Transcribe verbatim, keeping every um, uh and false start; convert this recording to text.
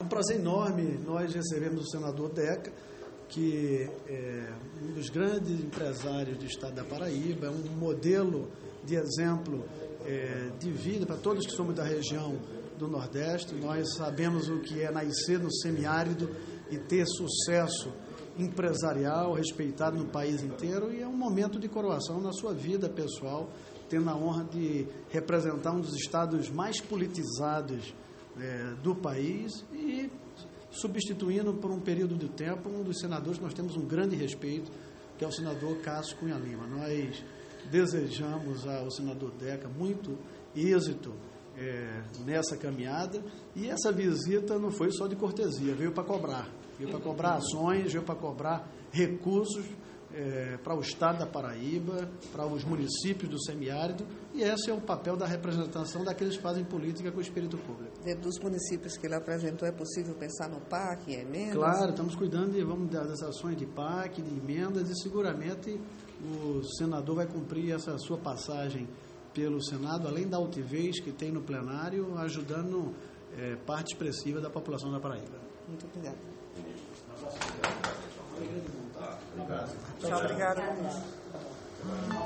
prazer enorme nós recebemos o senador Deca, que é um dos grandes empresários do estado da Paraíba, é um modelo de exemplo é, de vida para todos que somos da região do Nordeste. Nós sabemos o que é nascer no semiárido e ter sucesso empresarial, respeitado no país inteiro, e é um momento de coroação na sua vida pessoal, tendo a honra de representar um dos estados mais politizados é, do país e substituindo por um período de tempo um dos senadores que nós temos um grande respeito, que é o senador Cássio Cunha Lima. Nós desejamos ao senador Deca muito êxito é, nessa caminhada, e essa visita não foi só de cortesia, veio para cobrar, veio para cobrar ações, veio para cobrar recursos é, para o estado da Paraíba, para os municípios do semiárido, e esse é o papel da representação daqueles que fazem política com o espírito público. Dentro dos municípios que ele apresentou, é possível pensar no P A C, em emendas? Claro, estamos cuidando de, vamos, das ações de P A C, de emendas, e seguramente o senador vai cumprir essa sua passagem pelo Senado, além da altivez que tem no plenário, ajudando é, parte expressiva da população da Paraíba. Muito obrigada. Obrigado. Tchau, obrigada.